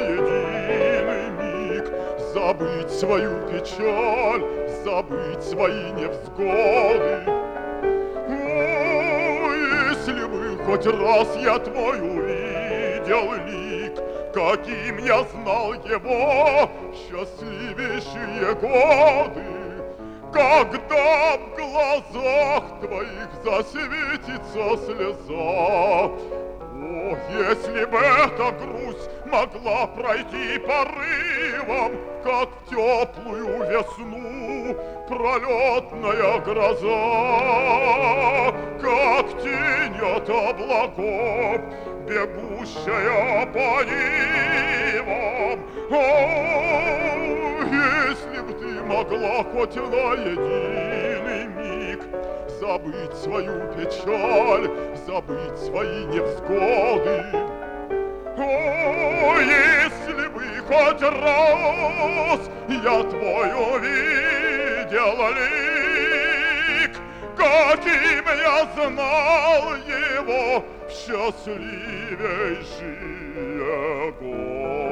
единый миг, забыть свою печаль, забыть свои невзгоды. О, если бы хоть раз я твой увидел лик, каким я знал его счастливейшие годы, когда в глазах твоих засветится слеза. О, если бы эта грусть могла пройти порывом, как в теплую весну пролетная гроза, как тень от облаков, бегущая по нивам. О, если б ты могла хоть на единый миг забыть свою печаль, забыть свои невзгоды. О, если бы хоть раз я твой увидел лик, каким я знал его в счастливейшие годы.